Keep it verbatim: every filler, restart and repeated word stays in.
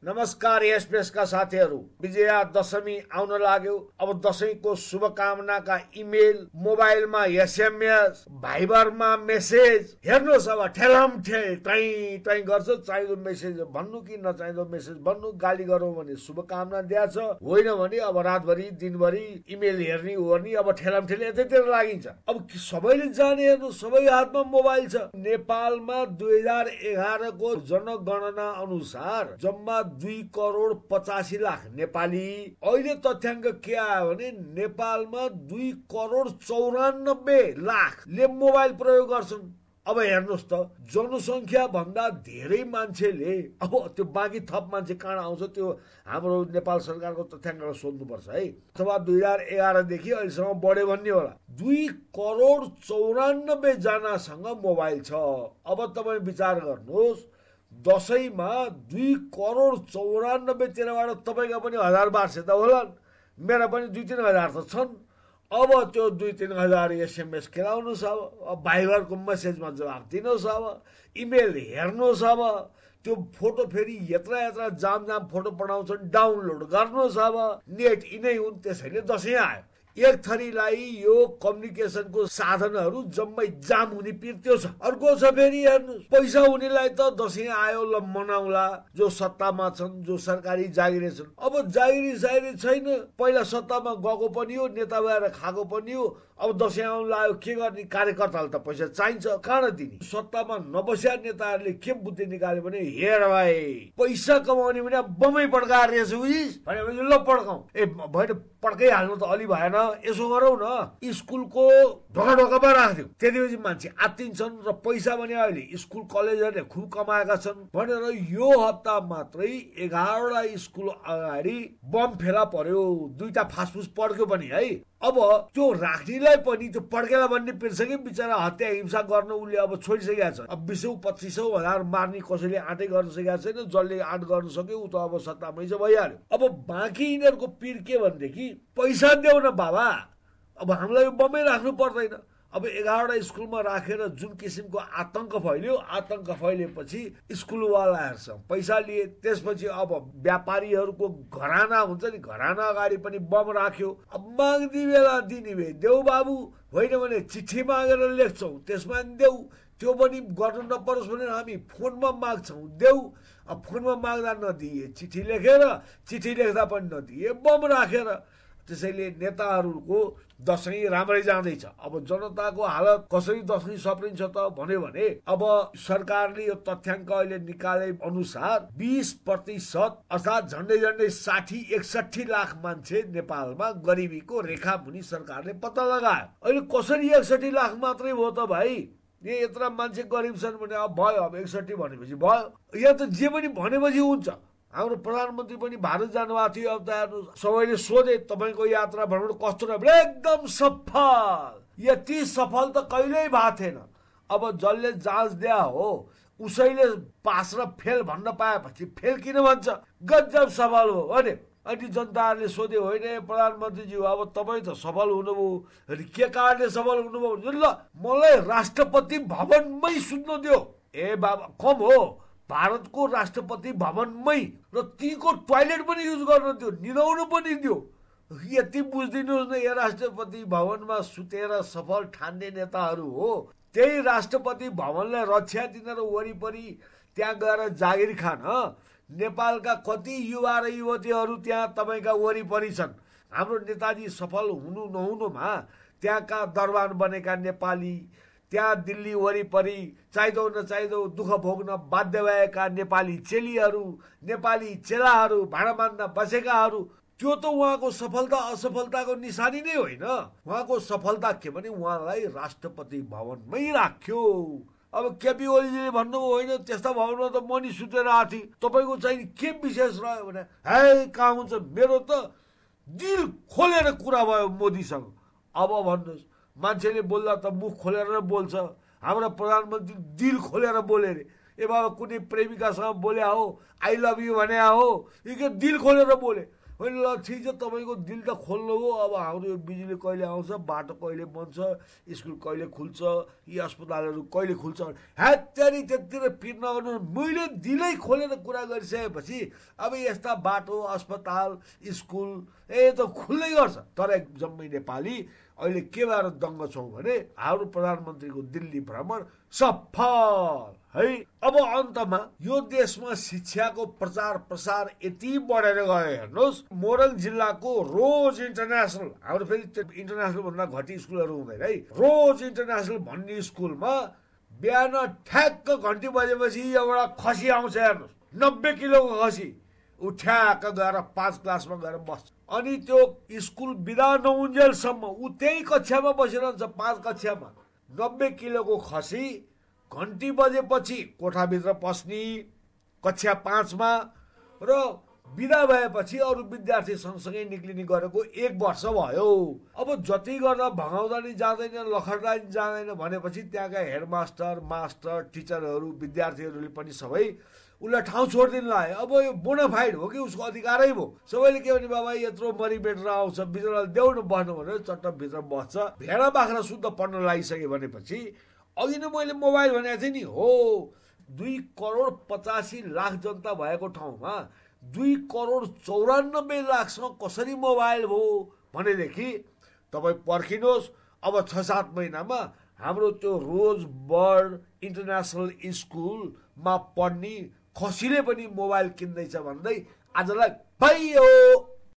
नमस्कार एक्सप्रेस का साथीहरू, विजया दशमी आउन लाग्यो। अब दशैंको शुभकामनाका इमेल, मोबाइलमा एसएमएस, भाइबरमा मेसेज हेर्नुहोस्। अब ठेलम ठेल टै टै गर्छ। चाहिदो मेसेज भन्नु कि नचाहिदो मेसेज भन्नु, गाली गरौँ भने शुभकामना दिएछ, होइन भने अब रातभरि दिनभरि इमेल हेर्ने ओर्ने, अब ठेलम ठेल यतैतिर लागिन्छ। अब सबैले जाने हेर्नु, सबै हातमा मोबाइल छ। नेपालमा दुई हजार एघारको जनगणना अनुसार जम्मा दुई करोड पचासी लाख नेपाली। अहिले तथ्याङ्क के आयो भने नेपालमा दुई करोड चौरानब्बे लाखले मोबाइल प्रयोग गर्छन्। अब हेर्नुहोस् त, जनसङ्ख्या भन्दा धेरै मान्छेले, अब त्यो बाँकी थप मान्छे कहाँ आउँछ त्यो हाम्रो नेपाल सरकारको तथ्याङ्कलाई सोध्नुपर्छ है। अथवा दुई हजार एघारदेखि अहिलेसम्म बढ्यो भन्ने होला। दुई करोड चौरानब्बे जनासँग मोबाइल छ। अब तपाईँ विचार गर्नुहोस्, दसैँमा दुई करोड चौरानब्बे तिरबाट तपाईँका पनि हजार बार्से त होलान्, मेरा पनि दुई तिन हजार त छन्। अब त्यो दुई तिन हजार एसएमएस खेलाउनुहोस्, अब भाइबरको मेसेजमा जवाब दिनुहोस्, अब इमेल हेर्नुहोस्, अब त्यो फोटो फेरि यत्रा यत्रा जाम जाम फोटो पठाउँछन्, डाउनलोड गर्नुहोस्। अब नेट यिनै हुन्, त्यसैले दसैँ आयो। एक थरीलाई यो कम्युनिकेसनको साधनहरू जम्मै जाम हुने पिर्त्यो छ। अर्को छ फेरि हेर्नुहोस्, पैसा हुनेलाई त दसैँ आयो ल मनाउला, जो सत्तामा छन्, जो सरकारी जागिरे छन्। अब जागिरी सागिरी छैन, पहिला सत्तामा गएको पनि हो, नेता भएर खाएको पनि हो। अब दसैँ आउनु लाग्यो, के गर्ने? कार्यकर्तालाई त पैसा चाहिन्छ, कहाँ दिने? सत्तामा नबस्या नेताहरूले के बुद्धि निकाल्यो भने, हेर भाइ, पैसा कमाउने भने बमै पड्काएर रहेछ उइस भनेपछि ल पड्काउँ। ए भएन, पड्काइहाल्नु त अलि भएन, यसो गरौँ न, स्कुलको ढोका ढोकामा राखिदिउँ, त्यतिपछि मान्छे आत्तिन्छन् र पैसा भने अहिले स्कुल कलेजहरूले खुब कमाएका छन् भनेर यो हप्ता मात्रै एघारवटा स्कुल अगाडि बम फेला पर्यो। दुईटा फासफुस पड्क्यो पनि है। अब त्यो राख्नेलाई पनि त्यो पड्केला भन्ने पिर्छ कि बिचरा हत्या हिंसा गर्न उसले अब छोडिसकेका छ। अब बिसौँ पच्चिसौँ हजार मार्ने कसैले आँटै गर्न सकेका छैन। जसले आँट गर्न सक्यो ऊ त अब सत्तामै चाहिँ भइहाल्यो। अब बाँकी यिनीहरूको पिर के भनेदेखि, पैसा देऊ न बाबा, अब हामीलाई बमै राख्नु पर्दैन। अब एघारवटा स्कुलमा राखेर जुन किसिमको आतंक फैल्यो, आतंक फैलिएपछि स्कुलवालाहरूसँग पैसा लिए, त्यसपछि अब व्यापारीहरूको घराना हुन्छ नि, घराना अगाडि पनि बम राख्यो। अब माग्ने बेला दिने भए देऊ बाबु, होइन भने चिठी मागेर लेख्छौँ त्यसमा देऊ, त्यो पनि गर्नु नपरोस् भनेर हामी फोनमा माग्छौँ देऊ। अब फोनमा माग्दा नदिए, चिठी लेखेर, चिठी लेख्दा पनि नदिए, बम राखेर। त्यसैले नेताहरूको दसैँ राम्रै जाँदैछ। अब जनताको हालत कसरी दसैँ सप्रिन्छ त भन्यो भने, अब सरकारले यो तथ्याङ्क अहिले निकाले अनुसार बीस प्रतिशत अर्थात् झन्डै झन्डै साठी एकसठी लाख मान्छे नेपालमा गरिबीको रेखा मुनि सरकारले पत्ता लगायो। अहिले कसरी एकसठी लाख मात्रै भयो त भाइ? ए यत्रा मान्छे गरिब छन् भने अब भयो, अब एकसठी भनेपछि भयो। यहाँ त जे पनि भनेपछि हुन्छ। हाम्रो प्रधानमन्त्री पनि भारत जानुभएको थियो। अब त हेर्नुहोस्, सबैले सोधे तपाईँको यात्रा भ्रमण कस्तो रह्यो? एकदम सफल। यति सफल त कहिल्यै भएको थिएन। अब जसले जाँच दिया हो उसैले पास र फेल भन्न पाएपछि फेल किन भन्छ? गजब सफल हो भने। अनि जनताहरूले सोधे, होइन प्रधानमन्त्रीज्यू अब तपाईँ त सफल हुनुभयो, के कारणले सफल हुनुभयो? ल मलाई राष्ट्रपति भवनमै सुत्नु दियो। ए बाबा, कम हो, भारतको राष्ट्रपति भवनमै, र तीको टोयलेट पनि युज गर्न दियो, निदाउनु पनि दियो। यति बुझिदिनुहोस् न, यो राष्ट्रपति भवनमा सुतेर सफल ठान्ने नेताहरू हो। त्यही राष्ट्रपति भवनलाई रक्षा दिन र वरिपरि त्यहाँ गएर जागिर खान नेपालका कति युवा र युवतीहरू त्यहाँ तपाईँका वरिपरि छन्। हाम्रो नेताजी सफल हुनु नहुनुमा त्यहाँका दरबार बनेका नेपाली, त्यहाँ दिल्ली वरिपरि चाहिदो नचाहिदो दुःख भोग्न बाध्य भएका नेपाली चेलीहरू, नेपाली चेलाहरू, भाँडा बाँध्न बसेकाहरू, त्यो त उहाँको सफलता असफलताको निशानी नै होइन। उहाँको सफलता के भने उहाँलाई राष्ट्रपति भवनमै राख्यो। अब केपी ओलीजीले भन्नुभयो, होइन त्यस्ता भवनमा त म नि सुतेर आएको थिएँ, तपाईँको चाहिँ के विशेष रह्यो भने, है कहाँ हुन्छ, मेरो त दिल खोलेर कुरा भयो मोदीसँग। अब भन्नुहोस्, मान्छेले बोल्दा त मुख खोलेर बोल्छ, हाम्रो प्रधानमन्त्री दिल खोलेर बोले रे। ए बाबा, कुनै प्रेमिकासँग बोले हो, आई लभ यु भने हो, यो के दिल खोलेर बोले? होइन ल ठिक छ तपाईँको दिल त खोल्नु हो अब हाम्रो यो बिजुली कहिले आउँछ बाटो कहिले बन्छ स्कुल कहिले खुल्छ यी अस्पतालहरू कहिले खुल्छ ह्यात्यारी त्यतिर पिर नगर्नु मैले दिलै खोलेर कुरा गरिसकेपछि अब यस्ता बाटो अस्पताल स्कुल ए त खुल्नै गर्छ तर जम्मै नेपाली अहिले के भएर दङ्ग छौँ भने हाम्रो प्रधानमन्त्रीको दिल्ली भ्रमण सफल है। अब अन्तमा यो देशमा शिक्षाको प्रचार प्रसार यति बढेर गयो हेर्नुहोस् मोरङ जिल्लाको रोज इन्टरनेसनल हाम्रो फेरि इन्टरनेसनल भन्दा घटी स्कुलहरू हुँदैन है रोज इन्टरनेसनल भन्ने स्कुलमा बिहान ठ्याक्क घन्टी बजेपछि एउटा खसी आउँछ हेर्नुहोस् नब्बे किलोको खसी ऊ ठ्याक्क गएर पाँच क्लासमा गएर बस्छ अनि त्यो स्कुल बिदा नहुन्जेलसम्म ऊ त्यही कक्षामा बसिरहन्छ पाँच कक्षामा नब्बे किलोको खसी घन्टी बजेपछि कोठाभित्र पस्ने कक्षा पाँचमा र बिदा भएपछि अरू विद्यार्थी सँगसँगै निक्लिने गरेको एक वर्ष भयो। अब जति गर्दा भगाउँदा नि जाँदैन लखड्दा नि जाँदैन भनेपछि त्यहाँका हेडमास्टर मास्टर टिचरहरू विद्यार्थीहरूले पनि सबै उसलाई ठाउँ छोडिदिनु लाग्यो। अब यो बोनाफाइड हो कि उसको अधिकारै भयो सबैले के भने बाबा यत्रो मरि भेटेर आउँछ बिचरा देउन बस्नु भनेर चट्टभित्र बस्छ भेडा बाख्रा शुद्ध पढ्न लागिसक्यो भनेपछि अघि नै मैले मोबाइल भनेको थिएँ नि हो दुई करोड पचासी लाख जनता भएको ठाउँमा दुई करोड चौरानब्बे लाखसँग कसरी मोबाइल भयो भनेदेखि तपाईँ पर्खिनुहोस् अब छ सात महिनामा हाम्रो त्यो रोज बर्ड इन्टरनेसनल स्कुलमा पढ्ने खसीले पनि मोबाइल किन्दैछ भन्दै आजलाई भयो।